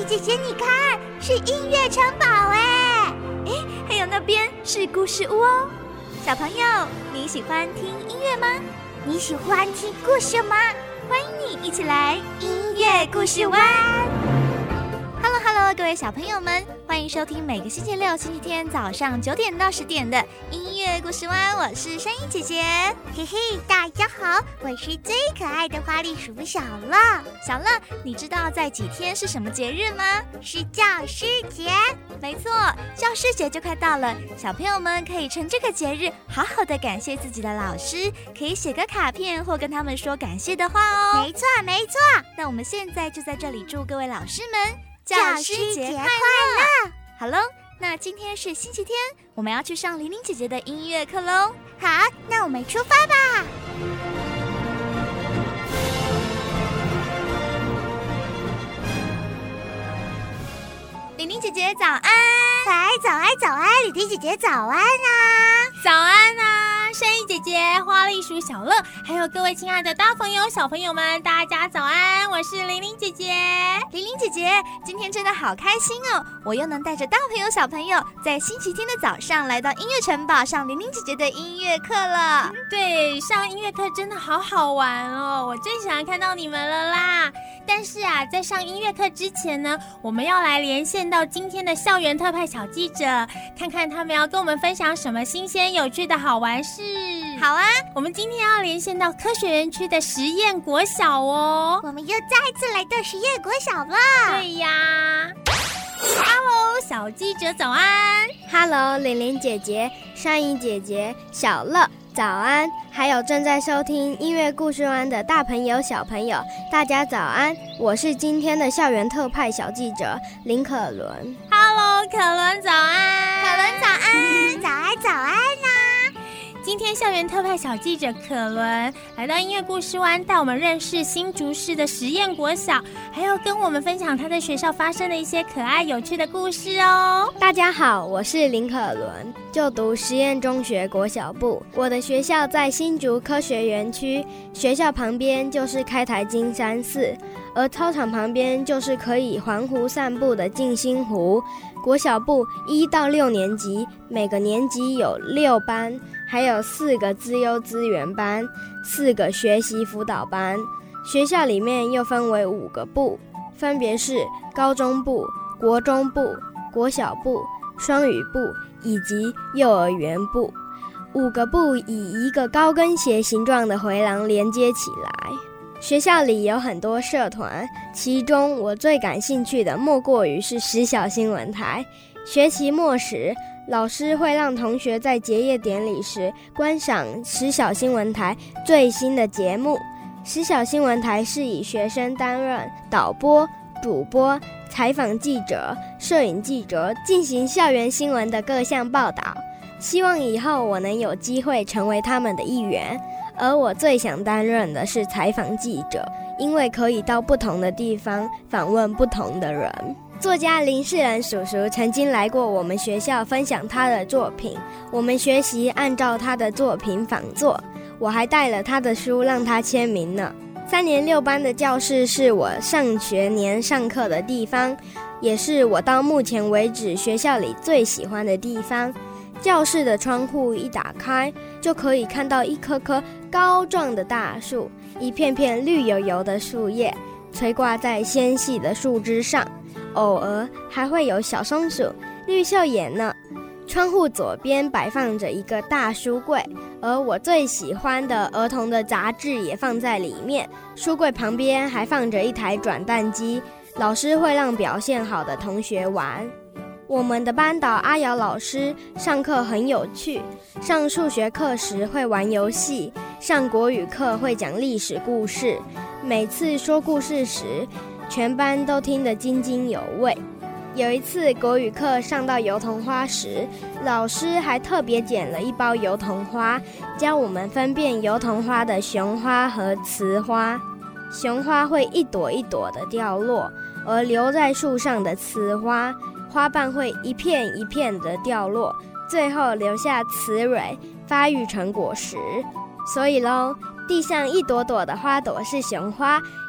丽姐姐，你看，是音乐城堡哎！ 还有那边是故事屋哦。小朋友，你喜欢听音乐吗？ 你喜欢听故事吗？ 欢迎你一起来音乐故事湾。 Hello， 各位小朋友们，欢迎收听每个星期六、星期天早上9点到10点的音乐故事湾，我是珊妮姐姐。 嘿嘿，大家好，我是最可爱的花栗鼠小乐。 小乐，你知道在几天是什么节日吗？ 是教师节。 没错，教师节就快到了，小朋友们可以趁这个节日好好的感谢自己的老师，可以写个卡片或跟他们说感谢的话哦。 没错没错， 那我们现在就在这里祝各位老师们教师节快乐。 好喽，那今天是星期天，我们要去上玲玲姐姐的音乐课喽。 好，那我们出发吧。 玲玲姐姐早安。 早安，李婷姐姐早安啊！ 早安啊，珊妮姐姐、花栗鼠小乐，还有各位亲爱的大朋友、小朋友们，大家早安！我是玲玲姐姐。 玲玲姐姐，今天真的好开心哦！我又能带着大朋友、小朋友，在星期天的早上来到音乐城堡上玲玲姐姐的音乐课了。 对，上音乐课真的好好玩哦！我最喜欢看到你们了啦！但是啊，在上音乐课之前呢，我们要来连线到今天的校园特派小记者，看看他们要跟我们分享什么新鲜有趣的好玩事。 好啊， 我们今天要连线到科学园区的实验国小哦。 我们又再次来到实验国小了。 对呀。Hello， 小记者早安。 Hello， 玲玲姐姐、珊妮姐姐、小乐早安，还有正在收听音乐故事湾的大朋友、小朋友，大家早安！我是今天的校园特派小记者林可伦。 Hello， 可伦早安！ 可伦早安！ 早安啊！ 今天校园特派小记者可伦来到音乐故事湾，带我们认识新竹市的实验国小，还要跟我们分享他在学校发生的一些可爱有趣的故事哦。 大家好，我是林可伦，就读实验中学国小部。我的学校在新竹科学园区，学校旁边就是开台金山寺，而操场旁边就是可以环湖散步的静心湖。国小部1到6年级，每个年级有6班，还有4个资优资源班，4个学习辅导班。学校里面又分为5个部，分别是高中部、国中部、国小部、双语部以及幼儿园部。5个部以一个高跟鞋形状的回廊连接起来。学校里有很多社团，其中我最感兴趣的莫过于是实小新闻台。学期末时，老师会让同学在结业典礼时观赏实小新闻台最新的节目。实小新闻台是以学生担任导播、主播、采访记者、摄影记者，进行校园新闻的各项报道。希望以后我能有机会成为他们的一员。而我最想担任的是采访记者，因为可以到不同的地方访问不同的人。作家林世仁叔叔曾经来过我们学校分享他的作品，我们学习按照他的作品仿作，我还带了他的书让他签名呢。3年6班的教室是我上学年上课的地方，也是我到目前为止学校里最喜欢的地方。教室的窗户一打开，就可以看到一棵棵高壮的大树，一片片绿油油的树叶垂挂在纤细的树枝上，偶尔还会有小松鼠、绿袖眼呢。窗户左边摆放着一个大书柜，而我最喜欢的儿童的杂志也放在里面。书柜旁边还放着一台转蛋机，老师会让表现好的同学玩。我们的班导阿瑶老师上课很有趣，上数学课时会玩游戏，上国语课会讲历史故事。每次说故事时，全班都听得津津有味。有一次国语课上到油桐花时，老师还特别捡了一包油桐花，教我们分辨油桐花的雄花和雌花。雄花会一朵一朵的掉落，而留在树上的雌花花瓣会一片一片的掉落，最后留下雌蕊，发育成果实。所以咯，地上一朵朵的花朵是雄花，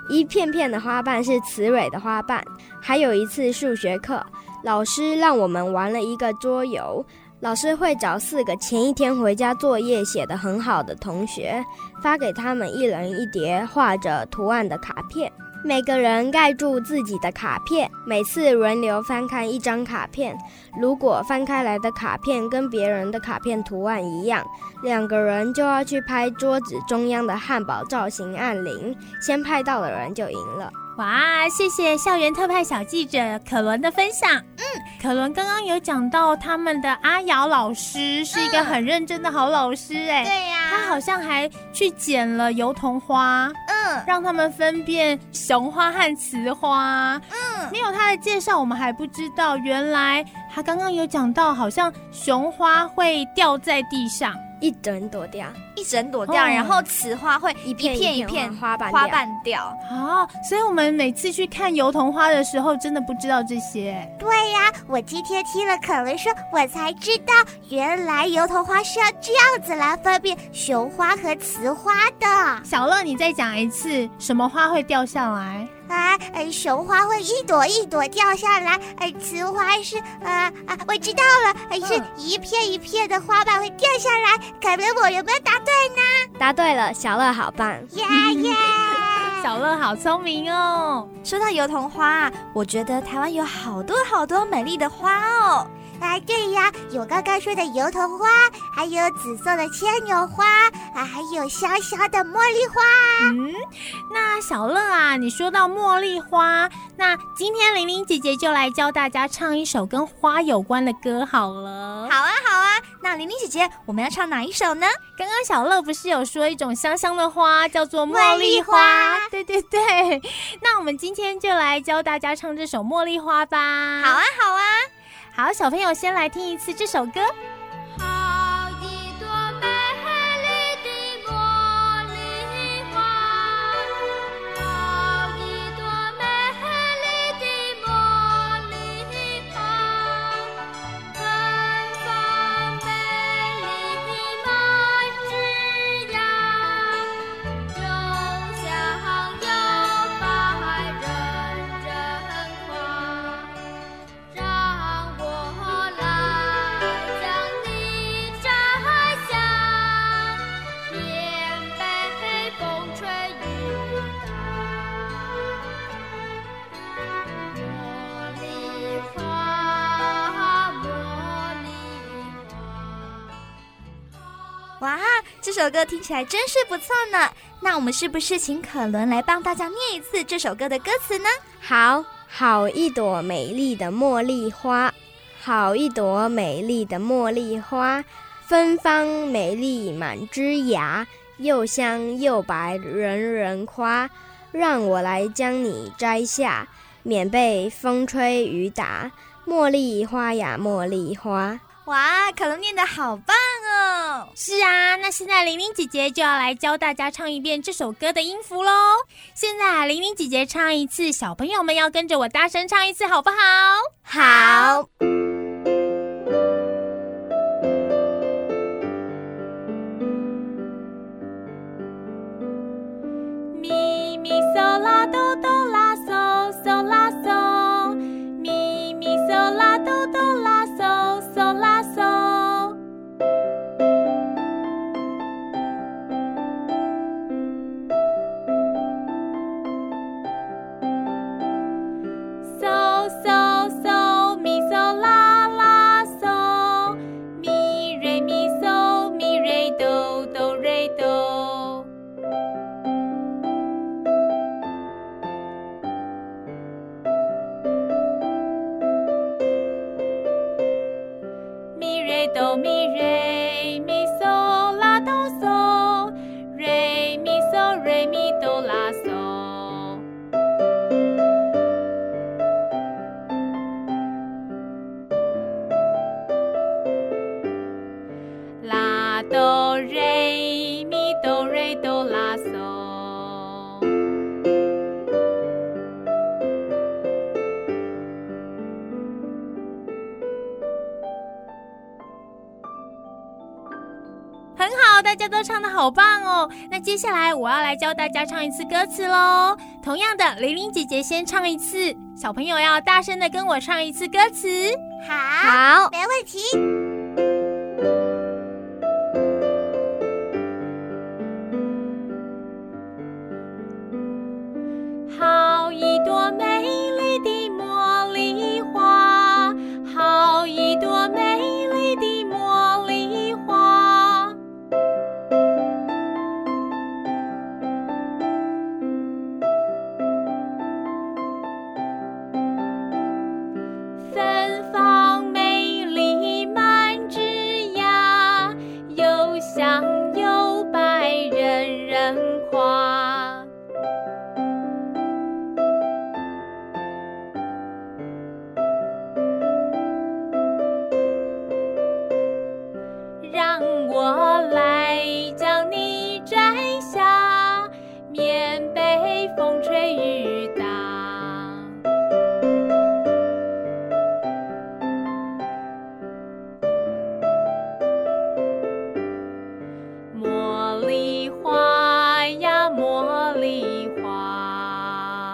一片片的花瓣是雌蕊的花瓣。还有一次数学课，老师让我们玩了一个桌游，老师会找4个前一天回家作业写得很好的同学，发给他们一人一叠画着图案的卡片，每个人盖住自己的卡片，每次轮流翻看一张卡片，如果翻开来的卡片跟别人的卡片图案一样，2个人就要去拍桌子中央的汉堡造型按铃，先拍到的人就赢了。 哇，谢谢校园特派小记者可伦的分享。可伦刚刚有讲到他们的阿瑶老师是一个很认真的好老师哎， 对呀， 他好像还去捡了油桐花，让他们分辨雄花和雌花。没有他的介绍我们还不知道，原来他刚刚有讲到好像雄花会掉在地上， 一整朵掉， 然后雌花会一片一片花瓣掉。 所以我们每次去看油桐花的时候真的不知道这些。 对呀，我今天听了可伦说，我才知道原来油桐花是要这样子来分辨雄花和雌花的。 小乐，你再讲一次，什么花会掉下来？ 雄花会一朵一朵掉下来，雌花是我知道了，是一片一片的花瓣会掉下来。可伦，我有没有答对呢？ 答对了，小乐好棒！ 耶耶！ 小乐好聪明哦。 说到油桐花，我觉得台湾有好多好多美丽的花哦。 对呀，有刚刚说的油桐花，还有紫色的牵牛花，还有香香的茉莉花。 那小乐啊，你说到茉莉花，那今天玲玲姐姐就来教大家唱一首跟花有关的歌好了。 好啊，那玲玲姐姐，我们要唱哪一首呢？ 刚刚小乐不是有说一种香香的花叫做茉莉花？对对对，那我们今天就来教大家唱这首茉莉花吧。 好啊， 好，小朋友先来听一次这首歌。 好一朵美丽的茉莉花，好一朵美丽的茉莉花，芬芳美丽满枝桠，中香又百人真花，让我来将你摘下，免被风吹雨打。茉莉花，茉莉花。 哇，这首歌听起来真是不错呢。那我们是不是请可伦来帮大家念一次这首歌的歌词呢？ 好一朵美丽的茉莉花，好一朵美丽的茉莉花，芬芳美丽满枝桠，又香又白人人夸。让我来将你摘下，免被风吹雨打。茉莉花呀茉莉花。 哇，可伦念得好棒哦！ 是啊，那现在玲玲姐姐就要来教大家唱一遍这首歌的音符咯。现在玲玲姐姐唱一次，小朋友们要跟着我大声唱一次，好不好？ 好。 咪咪嗦啦哆哆啦嗦嗦啦嗦，咪咪嗦啦哆哆啦嗦嗦啦嗦。嗦嗦嗦咪嗦啦啦嗦，咪瑞咪嗦咪瑞哆哆瑞哆。咪瑞哆咪瑞咪嗦啦哆嗦，瑞咪嗦瑞咪哆啦嗦。啦哆瑞咪哆瑞哆啦嗦。 好，大家都唱得好棒哦。那接下来我要来教大家唱一次歌词咯。同样的，玲玲姐姐先唱一次，小朋友要大声的跟我唱一次歌词。 好，没问题。 好一朵美丽的茉莉花，好一朵美丽的茉莉花，芬芳美丽满枝桠，又香又白人人夸。让我来将你摘下，免被风吹雨打。茉莉花呀，茉莉花。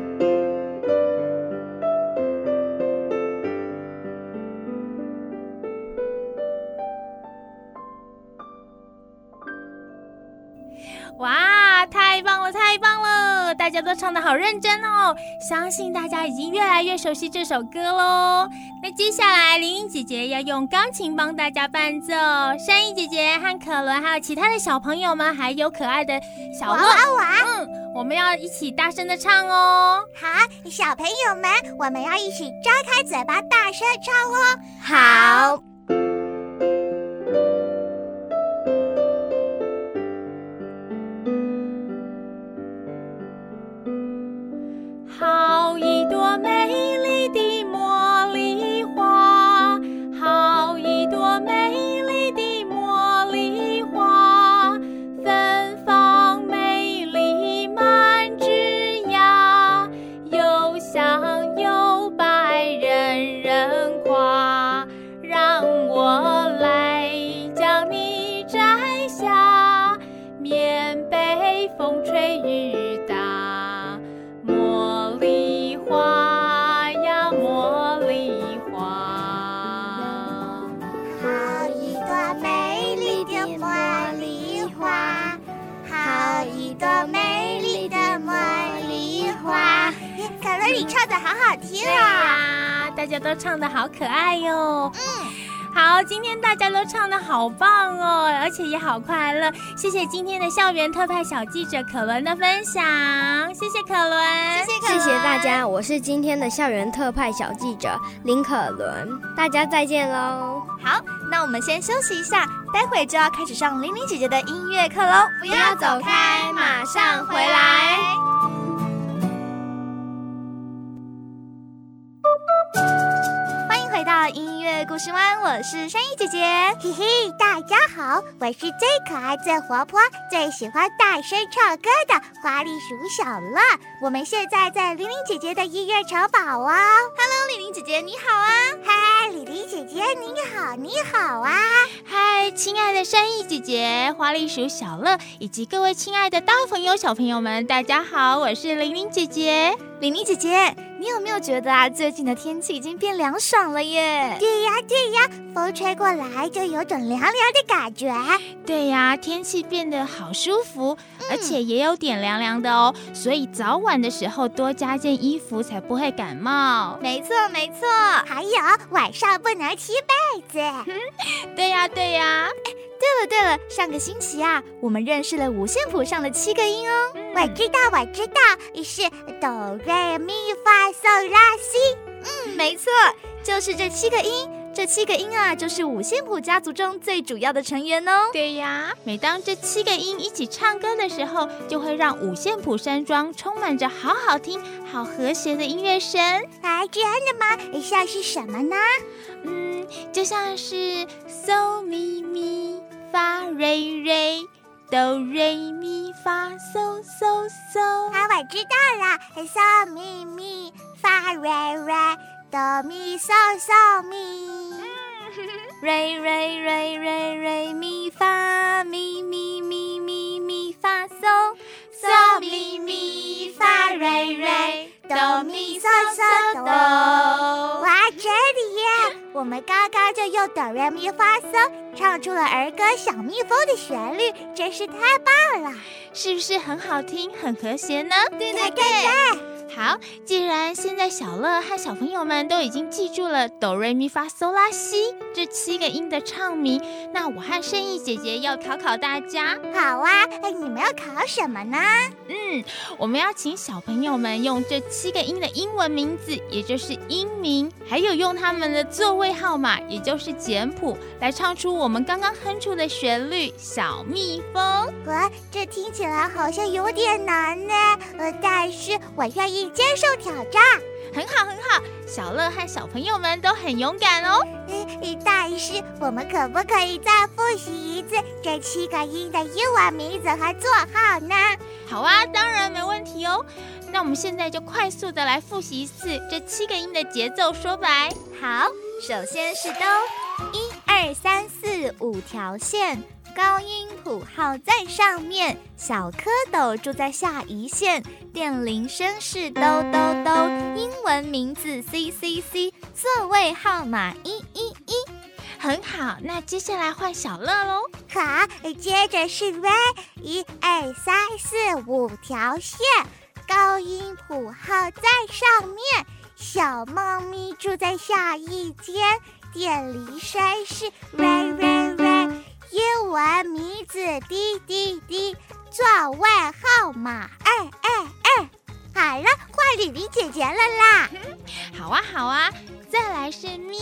哇，太棒了，太棒了！大家都唱得好认真哦，相信大家已经越来越熟悉这首歌咯。那接下来玲玲姐姐要用钢琴帮大家伴奏，珊姨姐姐和可伦还有其他的小朋友们，还有可爱的小乐，我们要一起大声的唱哦。 好，小朋友们，我们要一起张开嘴巴大声唱哦。 好。 好一朵美丽的茉莉花，好一朵美丽的茉莉花，芬芳美丽满枝桠，又香又白人人夸。让我来将你摘下，免被风吹雨打。茉莉花呀，茉莉花。 好一朵美丽的茉莉花，好一朵美丽的茉莉花。可乐，你唱的好好听啊！大家都唱的好可爱哟。好，今天大家都唱的好棒哦，而且也好快乐。谢谢今天的校园特派小记者可伦的分享，谢谢可伦， 谢谢大家，我是今天的校园特派小记者林可伦，大家再见喽。 好，那我们先休息一下，待会就要开始上玲玲姐姐的音乐课喽， 不要走开，马上回来。 回到音乐故事湾，我是珊姨姐姐。 嘿嘿，大家好，我是最可爱、最活泼、最喜欢大声唱歌的花栗鼠小乐。我们现在在玲玲姐姐的音乐城堡哦。 Hello， 玲玲姐姐你好啊！ 嗨，玲玲姐姐你好，你好啊！ 嗨，亲爱的珊姨姐姐、花栗鼠小乐以及各位亲爱的大朋友、小朋友们，大家好，我是玲玲姐姐。 玲玲姐姐，你有没有觉得啊，最近的天气已经变凉爽了耶？ 对呀，对呀，风吹过来就有种凉凉的感觉。 对呀，天气变得好舒服，而且也有点凉凉的哦，所以早晚的时候多加件衣服才不会感冒。 没错，没错。 还有晚上不能踢被子。 对呀，对呀。 对了，上个星期啊，我们认识了五线谱上的7个音哦。 我知道，是哆来咪发嗦拉西。 没错，就是这7个音。这7个音啊，就是五线谱家族中最主要的成员哦。 对呀，每当这7个音一起唱歌的时候，就会让五线谱山庄充满着好好听、好和谐的音乐声。 啊，真的吗？像是什么呢？ 就像是嗦咪咪发瑞瑞，哆瑞咪发嗦嗦嗦。 啊，我知道了，嗦咪咪发瑞瑞，哆咪嗦嗦咪。 瑞瑞瑞瑞瑞咪发咪咪咪咪咪发嗦嗦咪咪发瑞瑞哆咪嗦嗦哆。哇，真的耶！我们刚刚就用哆瑞咪发嗦唱出了儿歌《小蜜蜂》的旋律，真是太棒了！ 是不是很好听、很和谐呢？ 对对对。 好，既然现在小乐和小朋友们都已经记住了哆瑞咪发嗦拉西这7个音的唱名，那我和圣意姐姐要考考大家。 好啊，你们要考什么呢？ 我们要请小朋友们用这7个音的英文名字，也就是音名，还有用他们的座位号码，也就是简谱，来唱出我们刚刚哼出的旋律《小蜜蜂》。 哇，这听起来好像有点难呢。但是我愿意接受挑战。 很好很好，小乐和小朋友们都很勇敢哦。 但是我们可不可以再复习一次这7个音的英文名字和座号呢？ 好啊，当然没问题哦。那我们现在就快速的来复习一次这7个音的节奏说白。 好，首先是哆，1、2、3、4、5条线，高音谱号在上面，小蝌蚪住在下一线，电铃声是哆哆哆，英文名字 CCC， 座位号码111。 很好，那接下来换小乐喽。 好，接着是 Re，1、2、3、4、5条线，高音谱号在上面，小猫咪住在下一间，电铃声是 Re Re Re， 英文名字滴滴滴，座位号码222。好了，换李玲姐姐了啦。 好啊好啊，再来是咪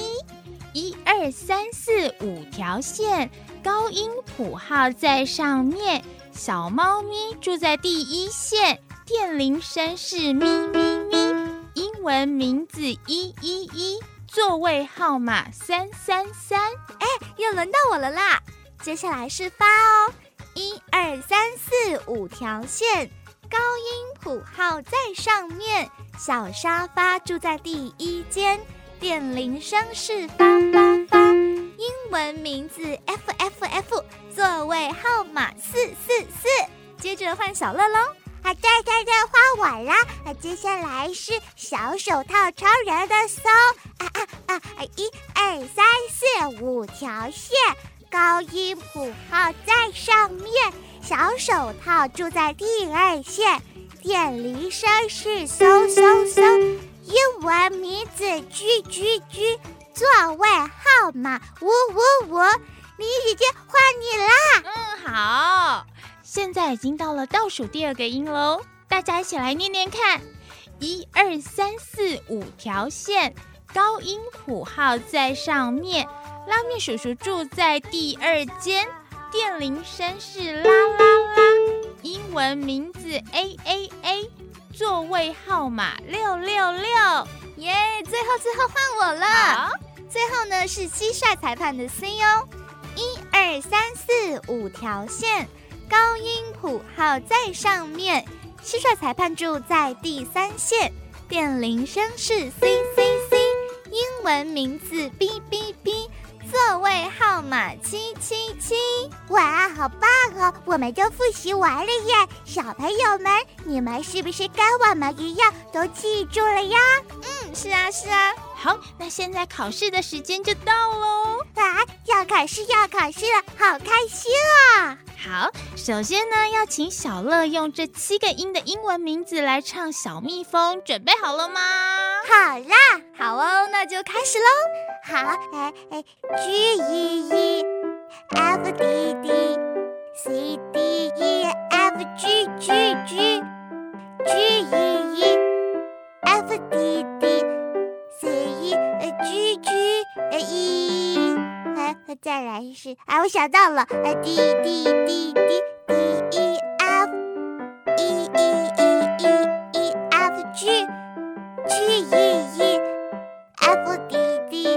，1、2、3、4、5条线，高音谱号在上面，小猫咪住在第一线，电铃声是咪咪咪，英文名字111，座位号码333。 又轮到我了啦，接下来是发哦，1、2、3、4、5条线，高音谱号在上面，小沙发住在第一间，电铃声是发发发，英文名字 FFF， 座位号码444。接着换小乐喽。 对，换我啦！接下来是小手套超人的搜，1、2、3、4、5条线，高音谱号在上面，小手套住在第2线，电铃声是嗖嗖嗖，英文名字GGG，座位号码555。李姐姐，换你啦！ 好，现在已经到了倒数第2个音喽，大家一起来念念看：1、2、3、4、5条线，高音谱号在上面，拉面叔叔住在第2间，电铃声是啦啦啦，英文名字 AAA， 座位号码666。 耶，最后换我了。 好， 最后呢是蟋蟀裁判的 C 哦，1、2、3、4、5条线，高音谱号在上面，蟋蟀裁判住在第3线，电铃声是 CCC， 英文名字 BBB， 座位号码777。 哇，好棒哦！我们都复习完了耶，小朋友们，你们是不是跟我们一样都记住了呀？ 是啊。 好，那现在考试的时间就到喽。 要考试了，好开心啊！ 好，首先呢，要请小乐用这7个音的英文名字来唱《小蜜蜂》，准备好了吗？ 好啦， 好哦，那就开始喽。 好，G E E F D D C D E F G G G G E E F D D C G G E， 再来是我想到了，D D D D D E F E E E E E F G G E E F D D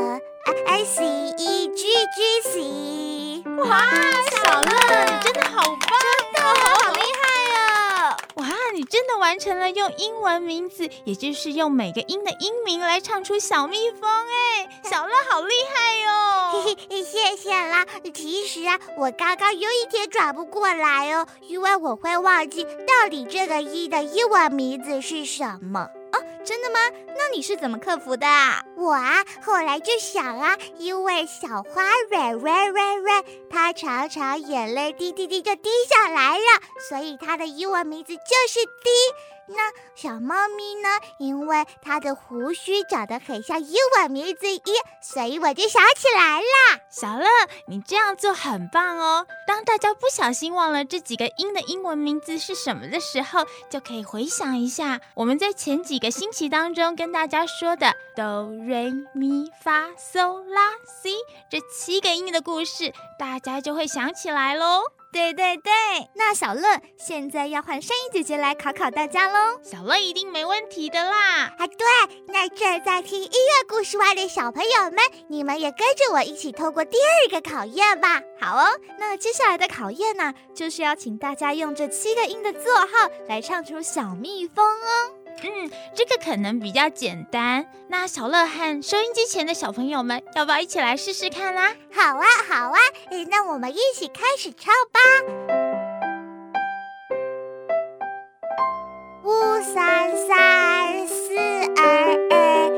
C E G G C。 哇，小乐，你真的好棒哦！ 好厉害哦！ 哇，你真的完成了用英文名字，也就是用每个音的音名来唱出小蜜蜂哎，小乐好厉害哟！ 嘿嘿，谢谢啦。其实啊，我刚刚有一点转不过来哦，因为我会忘记到底这个音的英文名字是什么。 哦，真的吗？那你是怎么克服的啊？ 我啊，后来就想啊，因为小花蕊蕊蕊蕊，它常常眼泪滴滴滴就滴下来了，所以它的英文名字就是滴。那小猫咪呢？因为它的胡须长得很像英文名字一，所以我就想起来了。 小乐，你这样做很棒哦。当大家不小心忘了这几个音的英文名字是什么的时候，就可以回想一下我们在前几个星期当中跟大家说的哆瑞咪发嗦拉西这7个音的故事，大家就会想起来咯。 对对对，那小乐现在要换珊姨姐姐来考考大家咯。 小乐一定没问题的啦。 啊，对，那正在听音乐故事湾的小朋友们，你们也跟着我一起透过第2个考验吧。 好哦，那接下来的考验呢，就是要请大家用这7个音的座号来唱出小蜜蜂哦。 这个可能比较简单。那小乐和收音机前的小朋友们，要不要一起来试试看啊？ 好啊，好啊，那我们一起开始唱吧。5、3、3、4、2、2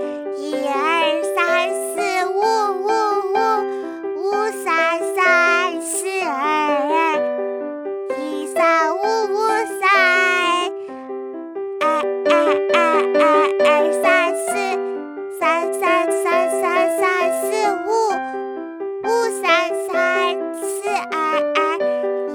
1、2、3、4、5、5、5 5、3、3、4、2、2 1、3、5、5、3。2、3、4、3、3、3、3、3、4、5、5、3、3、4、2、2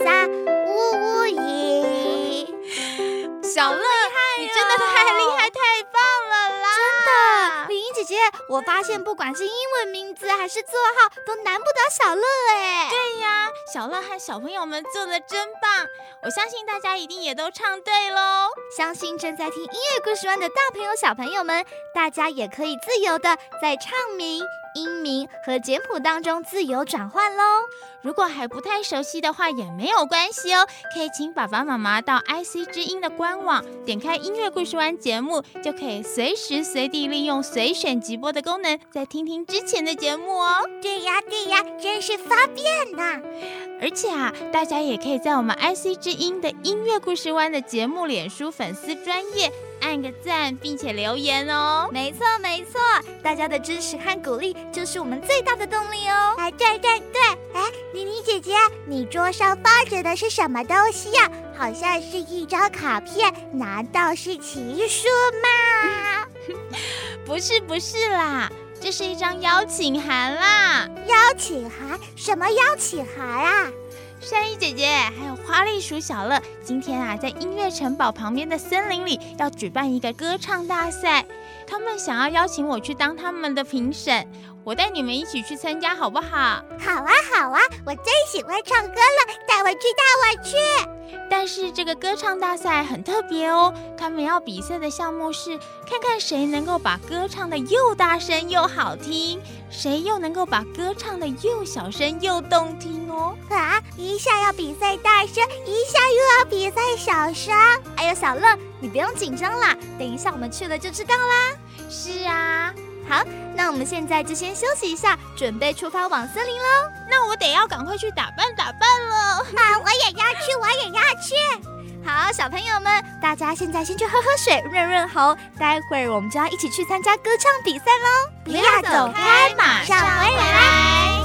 1、3、5、5、1。 小乐，你真的太厉害，太棒了啦！ 真的，林英姐姐，我发现不管是英文名字还是座号，都难不倒小乐哎。 对呀，小乐和小朋友们做得真棒，我相信大家一定也都唱对咯。 相信正在听音乐故事湾的大朋友小朋友们，大家也可以自由的在唱名、音名和简谱当中自由转换咯。 如果还不太熟悉的话也没有关系哦，可以请爸爸妈妈到 IC 之音的官网，点开音乐故事湾节目，就可以随时随地利用随选即播的功能，再听听之前的节目哦。 对呀对呀，真是方便呢。 而且啊，大家也可以在我们 IC 之音的音乐故事湾的节目脸书粉丝专页按个赞，并且留言哦。 没错没错，大家的支持和鼓励就是我们最大的动力哦。 对对对，玲玲姐姐，你桌上放着的是什么东西呀？好像是一张卡片，难道是情书吗？ 不是啦，这是一张邀请函啦。 邀请函？什么邀请函啊？ 珊姨姐姐还有花栗鼠小乐，今天啊，在音乐城堡旁边的森林里要举办一个歌唱大赛，他们想要邀请我去当他们的评审，我带你们一起去参加好不好？ 好啊好啊，我最喜欢唱歌了，带我去。 但是这个歌唱大赛很特别哦，他们要比赛的项目是看看谁能够把歌唱的又大声又好听，谁又能够把歌唱的又小声又动听哦。 一下要比赛大声，一下又要比赛小声。 哎呦，小乐，你不用紧张啦，等一下我们去了就知道啦。 是啊， 好，那我们现在就先休息一下，准备出发往森林喽。 那我得要赶快去打扮了。 我也要去。 好，小朋友们，大家现在先去喝水，润润喉，待会儿我们就要一起去参加歌唱比赛喽。 不要走开，马上回来。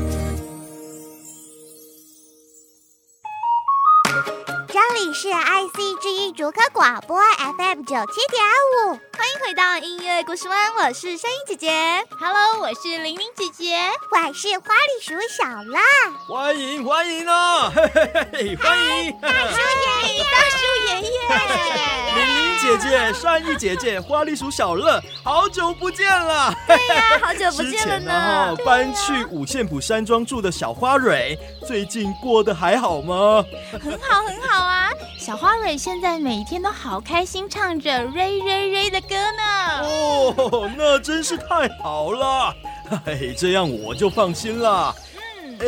这里是 IC 之音竹科广播 FM 97.5， 欢迎回到音乐故事湾，我是珊姨姐姐。 Hello， 我是玲玲姐姐， 我是花栗鼠小乐。 欢迎啊！嘿嘿嘿，欢迎！ 大叔爷爷， 玲玲姐姐、珊姨姐姐、花栗鼠小乐，好久不见了！ 对呀，好久不见了呢。 搬去五线谱山庄住的小花蕊，最近过得还好吗？ 很好啊！小花蕊现在每天都好开心，唱着瑞瑞瑞的歌呢。 哦，那真是太好了！这样我就放心了。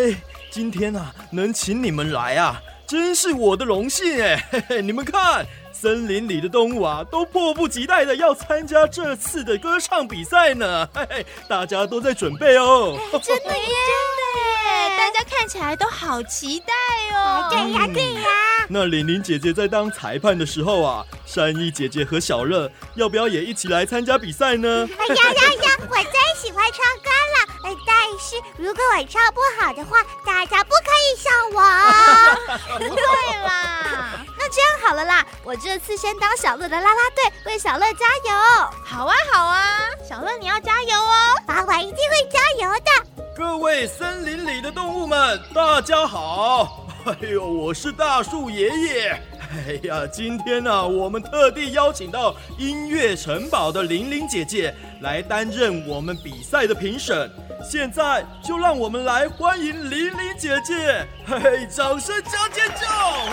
今天啊，能请你们来啊，真是我的荣幸哎！你们看， 森林里的动物啊，都迫不及待的要参加这次的歌唱比赛呢。嘿嘿，大家都在准备哦。 真的耶！大家看起来都好期待哦。 对呀，对呀。 那玲玲姐姐在当裁判的时候啊，善意姐姐和小乐要不要也一起来参加比赛呢？ 呀，我最喜欢唱歌了。但是如果我唱不好的话，大家不可以笑我。 不会啦。 那这样好了啦，我这次先当小乐的啦啦队，为小乐加油。 好啊，小乐你要加油哦。 我一定会加油的。 各位森林里的动物们，大家好！哎呦，我是大树爷爷。哎呀，今天呢，我们特地邀请到音乐城堡的玲玲姐姐来担任我们比赛的评审。现在就让我们来欢迎玲玲姐姐，嘿嘿，掌声加尖叫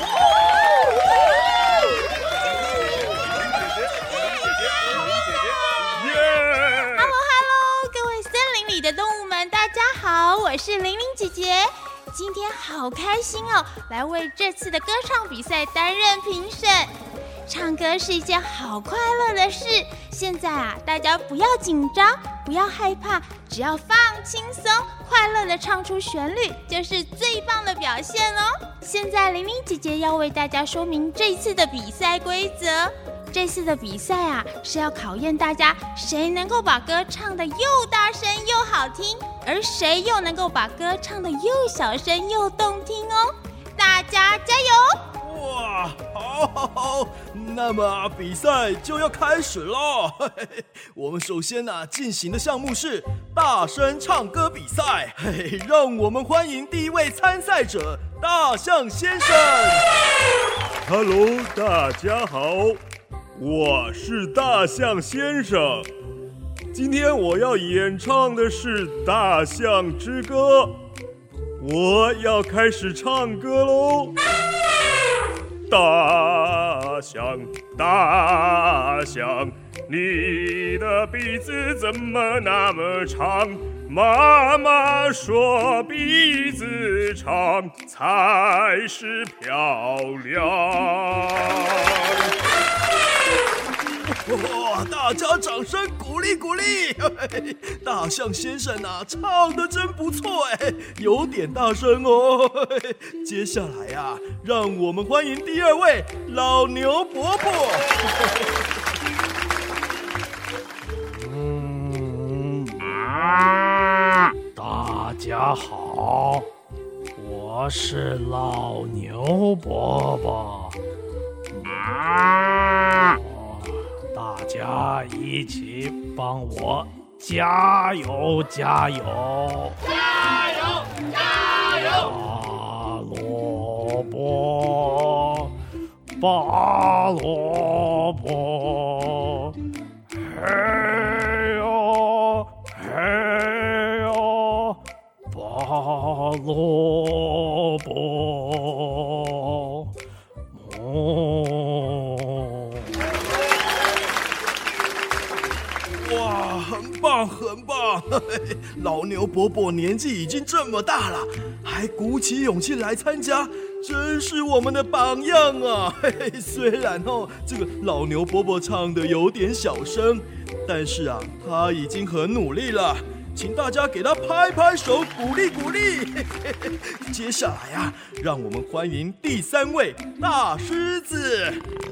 ！Hello， 各位森林里的动物们，大家好，我是玲玲姐姐。今天好开心哦，来为这次的歌唱比赛担任评审。唱歌是一件好快乐的事，现在啊，大家不要紧张，不要害怕，只要放轻松，快乐的唱出旋律，就是最棒的表现哦。现在玲玲姐姐要为大家说明这一次的比赛规则。这次的比赛啊，是要考验大家谁能够把歌唱得又大声又好听，而谁又能够把歌唱得又小声又动听哦。大家加油！ 哇，好，那么比赛就要开始喽。我们首先进行的项目是大声唱歌比赛。让我们欢迎第一位参赛者大象先生。 Hello， 大家好，我是大象先生。今天我要演唱的是《大象之歌》，我要开始唱歌喽。大象，大象，你的鼻子怎么那么长？妈妈说鼻子长才是漂亮。 哇！大家掌声鼓励鼓励！大象先生唱得真不错有点大声哦。接下来让我们欢迎第二位老牛伯伯。 大家好，我是老牛伯伯。大家一起帮我加油加油！ 加油加油！ 拔萝卜，嘿呦嘿呦，拔萝卜， 哇，很棒很棒！老牛伯伯年纪已经这么大了，还鼓起勇气来参加，真是我们的榜样啊！虽然这个老牛伯伯唱的有点小声，但是他已经很努力了，请大家给他拍拍手，鼓励鼓励。接下来让我们欢迎第三位大狮子。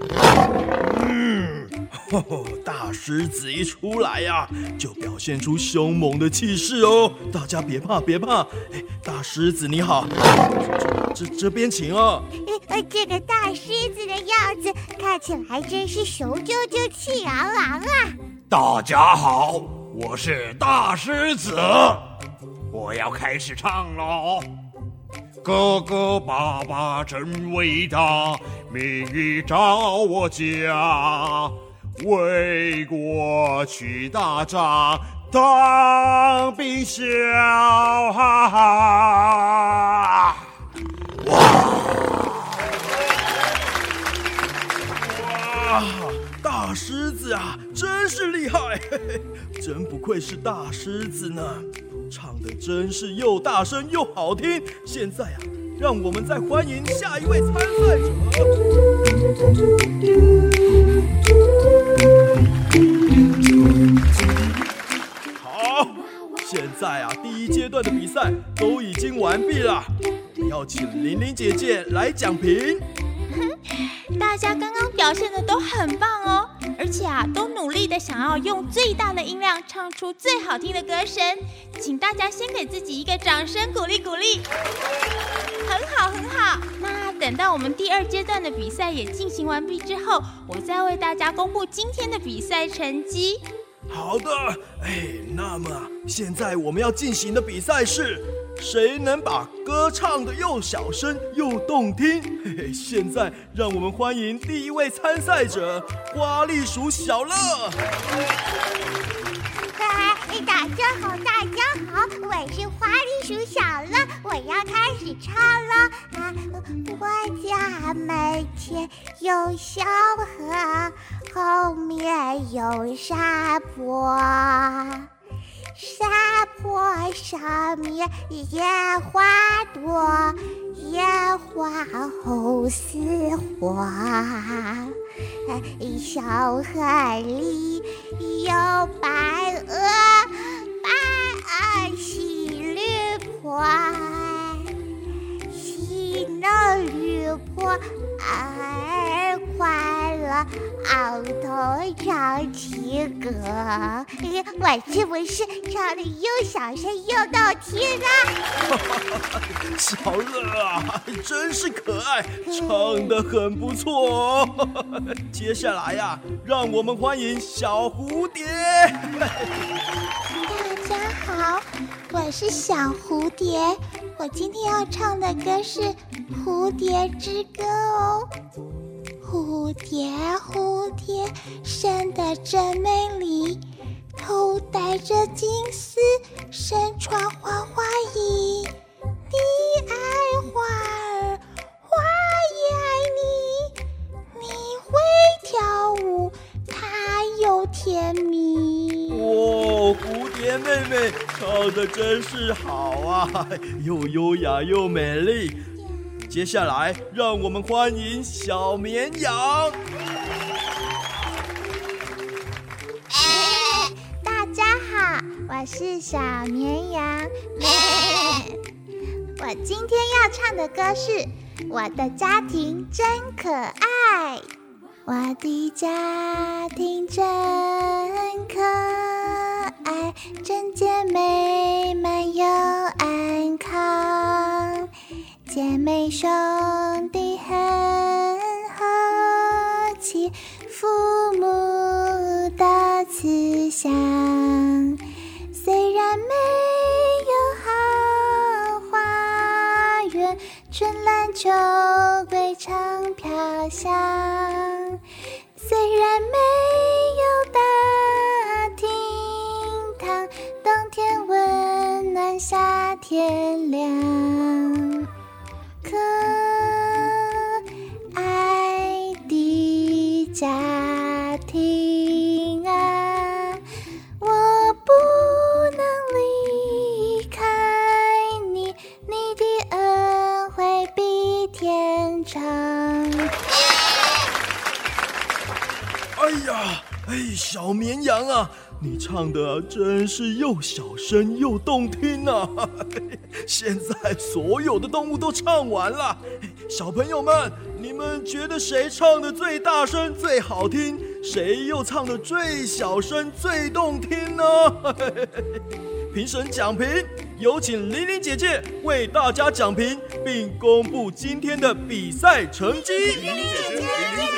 大狮子一出来就表现出凶猛的气势哦！大家别怕别怕，大狮子你好，这边请哦。 这个大狮子的样子看起来真是雄赳赳气昂昂啊！ 大家好，我是大狮子，我要开始唱喽。哥哥爸爸真伟大，命运照我家，为国去打仗，当兵小哈。 哇！大狮子真是厉害，真不愧是大狮子呢，唱的真是又大声又好听。现在让我们再欢迎下一位参赛者。好，现在第一阶段的比赛都已经完毕了，要请玲玲姐姐来讲评。 大家刚刚表现的都很棒哦，而且都努力的想要用最大的音量唱出最好听的歌声，请大家先给自己一个掌声鼓励鼓励。很好很好，那等到我们第二阶段的比赛也进行完毕之后，我再为大家公布今天的比赛成绩。 好的，那么现在我们要进行的比赛是谁能把歌唱得又小声又动听。现在让我们欢迎第一位参赛者花栗鼠小乐。 大家好，我是花栗鼠小乐，我要开始唱了。我家门前有小河，后面有沙坡，沙坡上面野花多，野花红似火。小河里有白鹅，白鹅戏绿坡，戏弄绿坡儿快乐，昂头唱情歌。我是不是唱得又小声又动听啊？ 小乐真是可爱，唱得很不错哦。接下来让我们欢迎小蝴蝶。 大家好，我是小蝴蝶，我今天要唱的歌是《蝴蝶之歌》哦。蝴蝶蝴蝶生得真美丽，头戴着金丝，身穿花花衣。你爱花儿，花也爱你，你会跳舞，它又甜蜜。 蝴蝶妹妹唱得真是好又优雅又美丽。接下来让我们欢迎小绵羊。 大家好，我是小绵羊。我今天要唱的歌是《我的家庭真可爱》。我的家庭真可爱，真姐妹们又安康，姐妹兄弟很和气，父母的慈祥。虽然没有豪花园，春兰秋桂常飘香。虽然没有大厅堂，冬天温暖，夏天凉。可爱的家庭啊，我不能离开你，你的恩惠比天长。 小绵羊你唱的真是又小声又动听现在所有的动物都唱完了，小朋友们，你们觉得谁唱的最大声最好听？谁又唱的最小声最动听呢？评审讲评，有请玲玲姐姐为大家讲评，并公布今天的比赛成绩。 玲玲姐姐，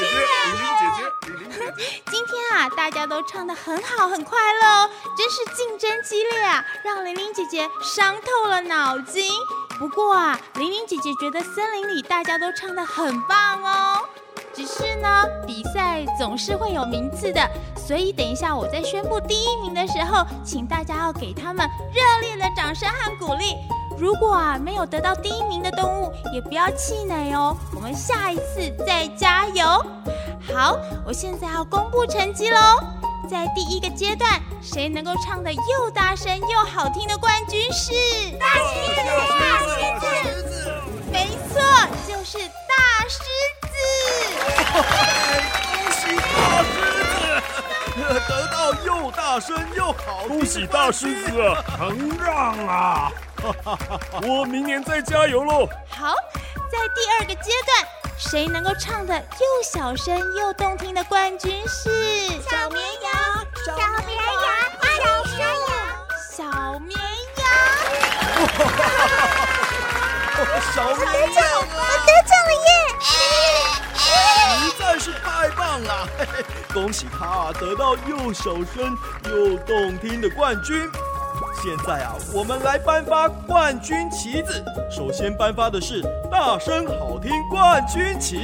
今天大家都唱得很好，很快乐哦，真是竞争激烈让玲玲姐姐伤透了脑筋。不过玲玲姐姐觉得森林里大家都唱得很棒哦。只是呢，比赛总是会有名次的，所以等一下我在宣布第一名的时候，请大家要给他们热烈的掌声和鼓励。如果没有得到第一名的动物，也不要气馁哦，我们下一次再加油。好，我现在要公布成绩喽。在第一个阶段，谁能够唱得又大声又好听的冠军是大狮子。没错，就是大狮子。 恭喜大狮子，得到又大声又好听的冠军。 恭喜大狮子啊！ 承让啊！ 我明年再加油喽。 好，在第二个阶段，谁能够唱得又小声又动听的冠军是小绵羊，小绵羊，小绵羊， 小绵羊。 小绵羊啊， 得奖了耶！ 实在是太棒了！嘿嘿，恭喜他得到又小声又动听的冠军。现在啊，我们来颁发冠军旗子。首先颁发的是大声好听冠军旗。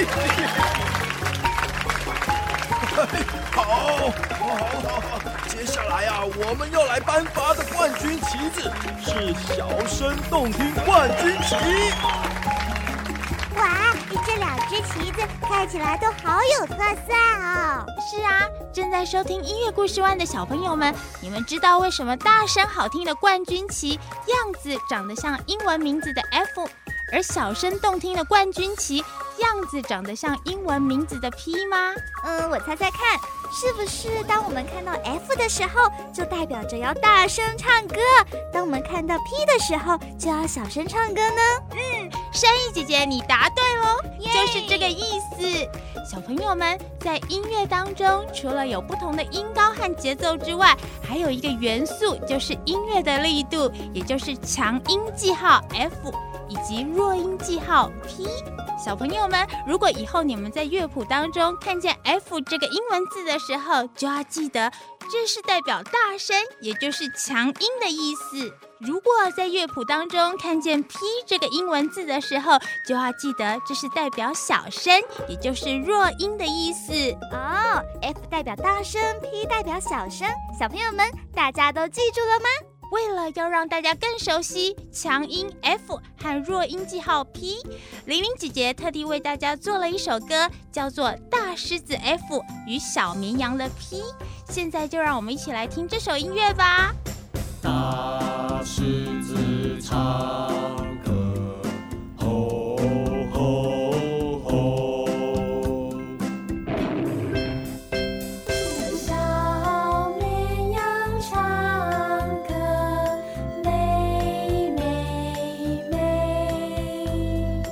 好，接下来啊，我们要来颁发的冠军旗子是小声动听冠军旗。 哇，这两只旗子看起来都好有特色哦。 是啊，正在收听音乐故事湾的小朋友们，你们知道为什么大声好听的冠军旗样子长得像英文名字的 F， 而小声动听的冠军旗样子长得像英文名字的 P 吗？ 我猜猜看，是不是当我们看到 F 的时候，就代表着要大声唱歌；当我们看到 P 的时候，就要小声唱歌呢？ 山艺姐姐，你答对喽，就是这个意思。小朋友们，在音乐当中，除了有不同的音高和节奏之外，还有一个元素，就是音乐的力度，也就是强音记号 F 以及弱音记号 P。小朋友们，如果以后你们在乐谱当中看见 F 这个英文字的时候，就要记得这是代表大声，也就是强音的意思。如果在乐谱当中看见 P 这个英文字的时候，就要记得这是代表小声，也就是弱音的意思。 哦，F 代表大声 ，P 代表小声。小朋友们，大家都记住了吗？ 为了要让大家更熟悉强音 F 和弱音记号 P， 玲玲姐姐特地为大家做了一首歌，叫做《大狮子 F 与小绵羊的 P》。现在就让我们一起来听这首音乐吧。 大狮子唱歌，吼吼吼！ 小绵羊唱歌，美美美。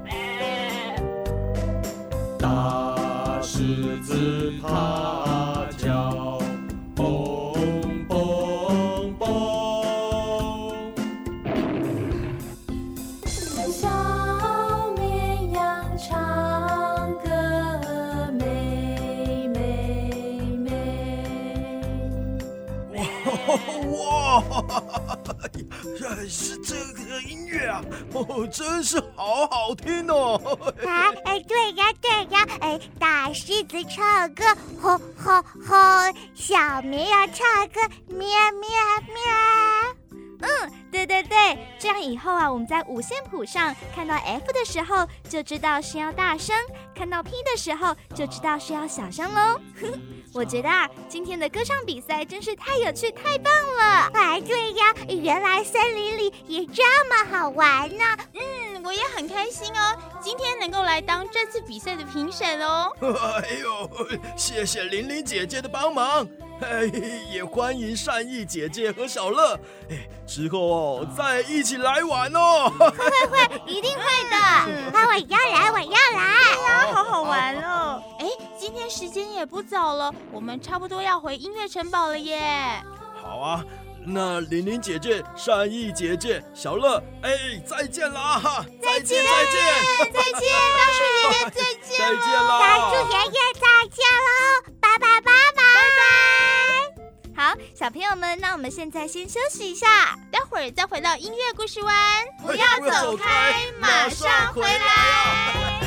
大狮子它叫蹦蹦蹦， 小绵羊唱歌，美美美。 哇，是这个音乐啊，真是好好听哦！ 对呀，大狮子唱歌，吼吼吼；小绵羊唱歌，喵喵喵。 对，这样以后啊，我们在五线谱上看到 F 的时候，就知道是要大声；看到 P 的时候，就知道是要小声喽。我觉得啊，今天的歌唱比赛真是太有趣、太棒了！ 对呀，原来森林里也这么好玩呢。 我也很开心哦，今天能够来当这次比赛的评审哦。 哎呦，谢谢玲玲姐姐的帮忙，也欢迎善意姐姐和小乐，之后再一起来玩哦。 会，一定会的。我要来。 好好玩哦！今天时间也不早了，我们差不多要回音乐城堡了耶。 好啊，那玲玲姐姐、善意姐姐、小乐，再见啦！再见， 大树爷爷再见， 再见啦！ 大树爷爷再见喽，拜拜。 好，小朋友们，那我们现在先休息一下， 待会儿再回到音乐故事湾。 不要走开，马上回来。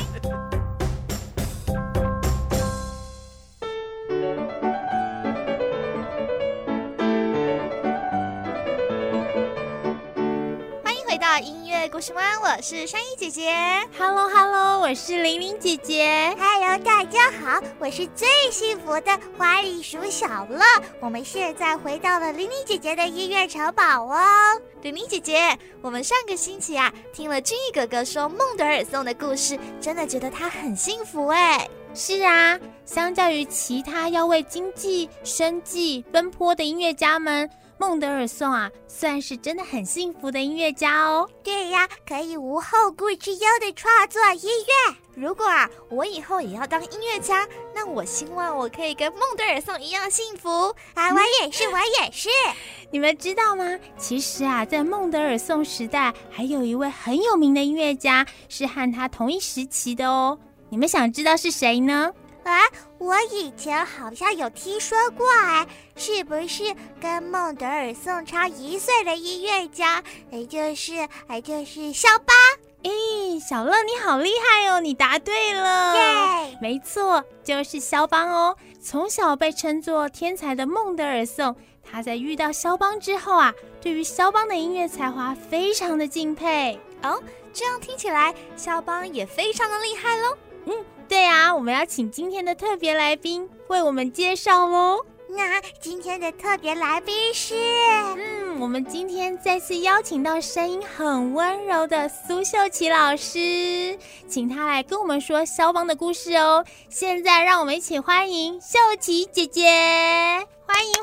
到音乐故事湾，我是珊妮姐姐。 Hello， 我是玲玲姐姐。 Hello， 大家好，我是最幸福的花栗鼠小乐。我们现在回到了玲玲姐姐的音乐城堡哦。 玲玲姐姐，我们上个星期听了俊逸哥哥说孟德尔颂的故事，真的觉得他很幸福哎。 是啊，相较于其他要为经济、生计奔波的音乐家们，孟德尔颂算是真的很幸福的音乐家哦。 对呀，可以无后顾之忧的创作音乐。 如果我以后也要当音乐家，那我希望我可以跟孟德尔颂一样幸福。 我也是。 你们知道吗？其实在孟德尔颂时代，还有一位很有名的音乐家是和他同一时期的哦。你们想知道是谁呢？ 我以前好像有听说过是不是跟孟德尔颂差1岁的音乐家，也就是肖邦？ 小乐你好厉害哦，你答对了。 耶！ 没错，就是肖邦哦。从小被称作天才的孟德尔颂，他在遇到肖邦之后对于肖邦的音乐才华非常的敬佩。 这样听起来肖邦也非常的厉害咯。 对我们要请今天的特别来宾为我们介绍咯。 那今天的特别来宾是我们今天再次邀请到声音很温柔的苏秀琪老师，请她来跟我们说肖邦的故事哦。现在让我们一起欢迎秀琪姐姐，欢迎！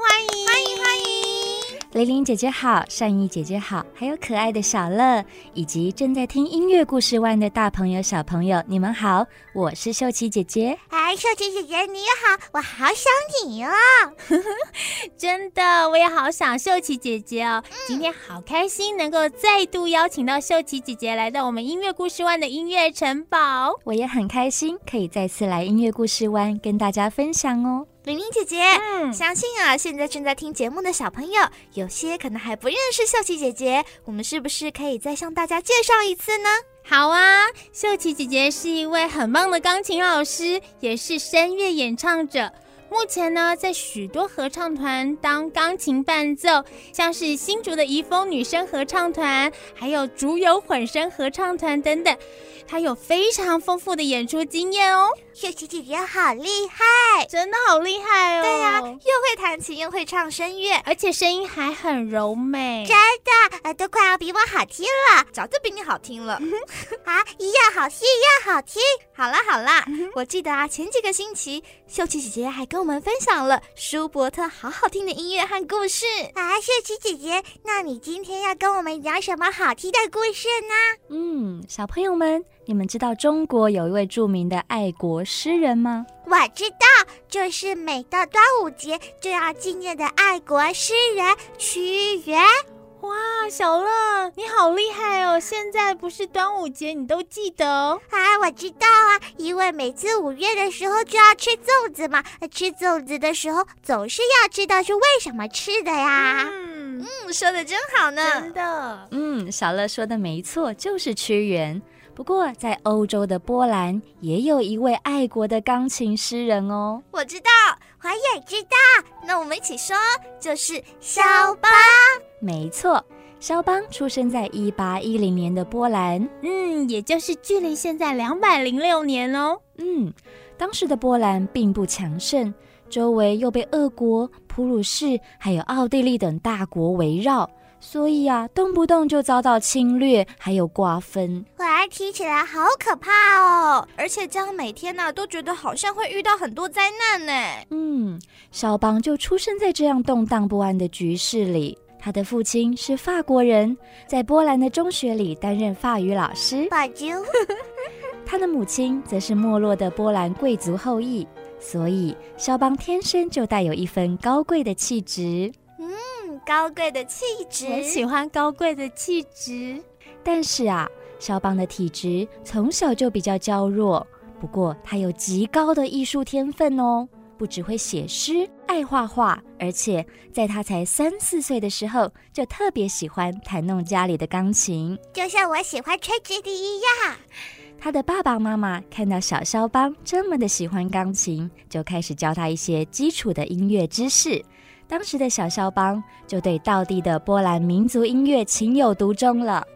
玲玲姐姐好，善意姐姐好，还有可爱的小乐，以及正在听音乐故事湾的大朋友小朋友，你们好，我是秀琪姐姐。 秀琪姐姐你好，我好想你哦。 真的，我也好想秀琪姐姐哦。今天好开心能够再度邀请到秀琪姐姐来到我们音乐故事湾的音乐城堡。 我也很开心可以再次来音乐故事湾跟大家分享哦。 玲玲姐姐，相信现在正在听节目的小朋友，有些可能还不认识秀琪姐姐，我们是不是可以再向大家介绍一次呢？ 好啊，秀琪姐姐是一位很棒的钢琴老师，也是声乐演唱者。目前呢，在许多合唱团当钢琴伴奏，像是新竹的怡丰女生合唱团，还有竹友混声合唱团等等，她有非常丰富的演出经验哦。 秀琪姐姐好厉害， 真的好厉害哦！ 对呀，又会弹琴又会唱声乐， 而且声音还很柔美， 真的都快要比我好听了， 早就比你好听了一样好听。 好啦，我记得前几个星期秀琪姐姐还跟我们分享了舒伯特好好听的音乐和故事秀琪姐姐，那你今天要跟我们讲什么好听的故事呢？ 小朋友们，你们知道中国有一位著名的爱国诗人吗？ 我知道，就是每到端午节就要纪念的爱国诗人屈原。 哇，小乐你好厉害哦！现在不是端午节你都记得哦？ 我知道因为每次5月的时候就要吃粽子嘛，吃粽子的时候总是要知道是为什么吃的呀。 说得真好呢。 真的。 小乐说的没错，就是屈原。不过在欧洲的波兰也有一位爱国的钢琴诗人哦。 我知道， 我也知道， 那我们一起说，就是肖邦。 没错，肖邦出生在1810年的波兰， 也就是距离现在206年哦。 当时的波兰并不强盛，周围又被俄国、普鲁士还有奥地利等大国围绕，所以动不动就遭到侵略还有瓜分。 听起来好可怕哦， 而且这样每天都觉得好像会遇到很多灾难呢。 肖邦就出生在这样动荡不安的局势里。他的父亲是法国人，在波兰的中学里担任法语老师。他的母亲则是没落的波兰贵族后裔，所以肖邦天生就带有一份高贵的气质。 高贵的气质， 我喜欢高贵的气质。 但是肖邦的体质从小就比较娇弱，不过他有极高的艺术天分哦。不只会写诗，爱画画，而且在他才3、4岁的时候，就特别喜欢弹弄家里的钢琴， 就像我喜欢吹直笛一样。 他的爸爸妈妈看到小肖邦这么的喜欢钢琴，就开始教他一些基础的音乐知识。当时的小肖邦就对道地的波兰民族音乐情有独钟了。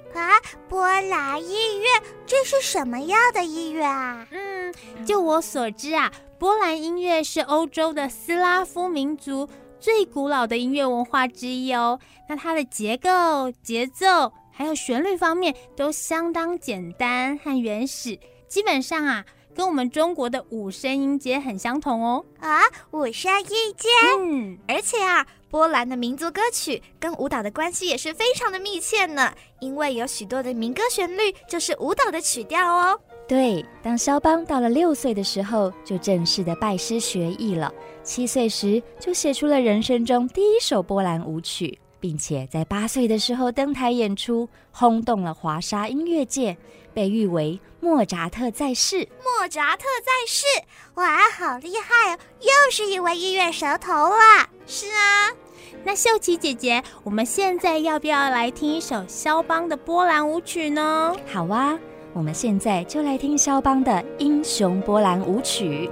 波兰音乐，这是什么样的音乐啊？ 就我所知啊，波兰音乐是欧洲的斯拉夫民族最古老的音乐文化之一哦。那它的结构、节奏还有旋律方面都相当简单和原始，基本上啊，跟我们中国的五声音阶很相同哦。 五声音阶？ 而且啊，波兰的民族歌曲跟舞蹈的关系也是非常的密切呢，因为有许多的民歌旋律就是舞蹈的曲调哦。 对，当肖邦到了6岁的时候，就正式的拜师学艺了。7岁时就写出了人生中第一首波兰舞曲，并且在8岁的时候登台演出，轰动了华沙音乐界，被誉为莫扎特在世。 莫扎特在世，哇，好厉害哦！又是一位音乐神童啦。 是啊， 那秀琪姐姐，我们现在要不要来听一首肖邦的波兰舞曲呢？ 好啊，我们现在就来听肖邦的《英雄波兰舞曲》。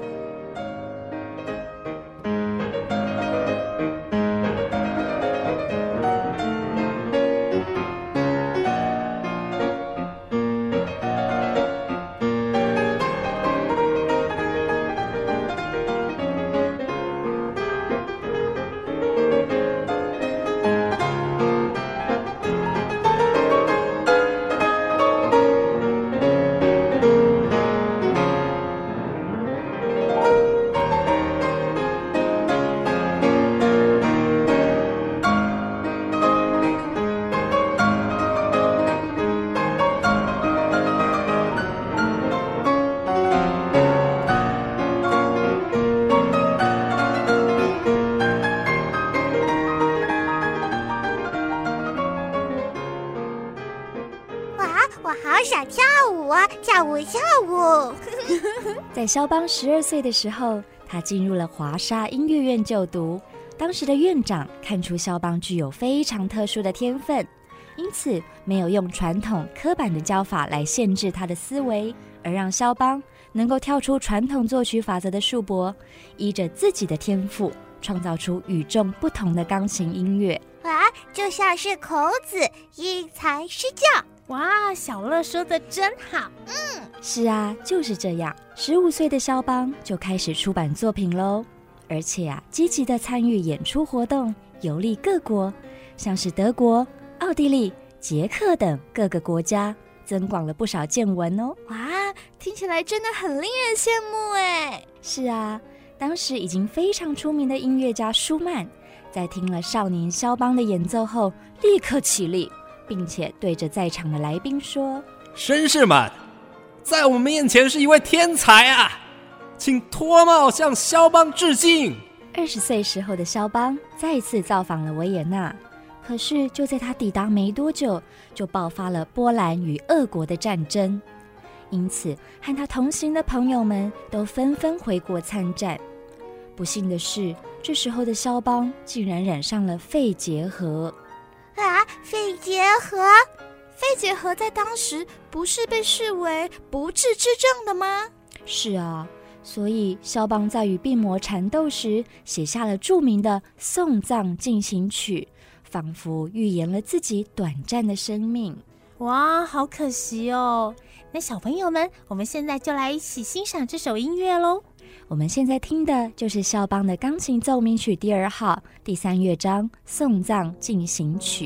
跳舞。 在肖邦12岁的时候，他进入了华沙音乐院就读。当时的院长看出肖邦具有非常特殊的天分，因此没有用传统刻板的教法来限制他的思维，而让肖邦能够跳出传统作曲法则的束缚，依着自己的天赋创造出与众不同的钢琴音乐。 哇，就像是孔子因材施教。 哇，小乐说的真好。 是啊，就是这样。15岁的肖邦就开始出版作品咯，而且积极的参与演出活动，游历各国，像是德国、奥地利、捷克等各个国家，增广了不少见闻哦。 哇，听起来真的很令人羡慕哎。 是啊，当时已经非常出名的音乐家舒曼，在听了少年肖邦的演奏后，立刻起立，并且对着在场的来宾说： 绅士们，在我们面前是一位天才啊，请脱帽向肖邦致敬。 20岁时候的肖邦再次造访了维也纳，可是就在他抵达没多久，就爆发了波兰与俄国的战争，因此和他同行的朋友们都纷纷回国参战。不幸的是，这时候的肖邦竟然染上了肺结核。 肺结核？ 肺结核在当时不是被视为不治之症的吗？ 是啊，所以肖邦在与病魔缠斗时，写下了著名的《送葬进行曲》，仿佛预言了自己短暂的生命。 哇，好可惜哦。那小朋友们，我们现在就来一起欣赏这首音乐咯。 我们现在听的就是肖邦的钢琴奏鸣曲第2号第3乐章《送葬进行曲》。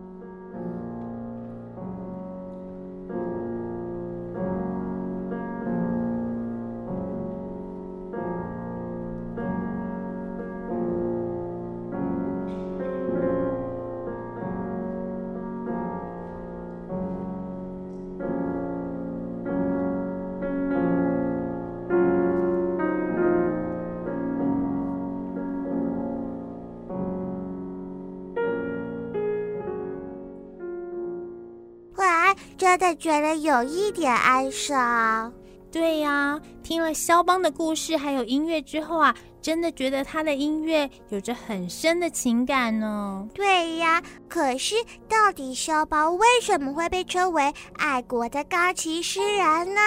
真的觉得有一点哀伤。 对呀，听了肖邦的故事还有音乐之后啊，真的觉得他的音乐有着很深的情感呢。 对呀，可是到底肖邦为什么会被称为爱国的钢琴诗人呢？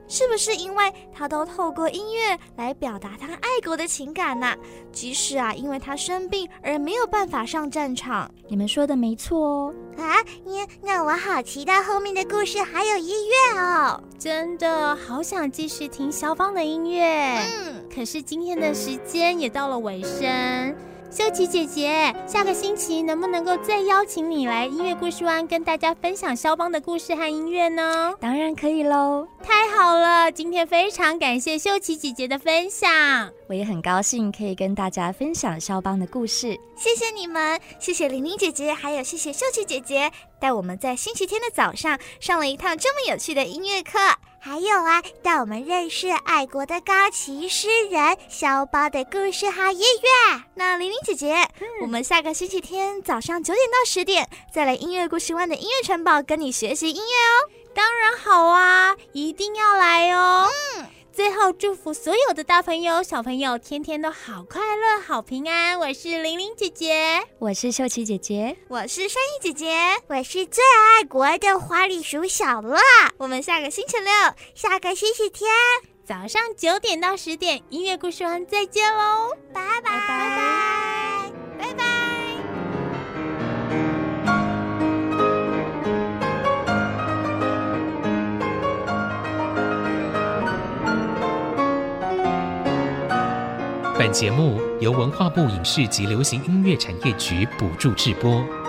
是不是因为他都透过音乐来表达他爱国的情感呢？即使因为他生病而没有办法上战场。 你们说的没错哦。 那我好期待后面的故事还有音乐哦。 真的好想继续听肖邦的音乐。可是今天的时间也到了尾声。秀琪姐姐，下个星期能不能够再邀请你来音乐故事湾跟大家分享肖邦的故事和音乐呢？ 当然可以咯。 太好了，今天非常感谢秀琪姐姐的分享。 我也很高兴可以跟大家分享肖邦的故事。 谢谢你们，谢谢玲玲姐姐，还有谢谢秀琪姐姐，带我们在星期天的早上上了一趟这么有趣的音乐课。 还有带我们认识爱国的高级诗人肖邦的故事和音乐。 那玲玲姐姐，我们下个星期天早上9点到10点再来音乐故事湾的音乐城堡跟你学习音乐哦。 当然好啊，一定要来哦。最后祝福所有的大朋友小朋友天天都好快乐好平安。我是玲玲姐姐， 我是秀琪姐姐， 我是珊妮姐姐， 我是最爱国的花栗鼠小乐。 我们下个星期六， 下个星期天早上9点到10点音乐故事湾再见喽， 拜拜拜拜拜拜。 本节目由文化部影视及流行音乐产业局补助制播。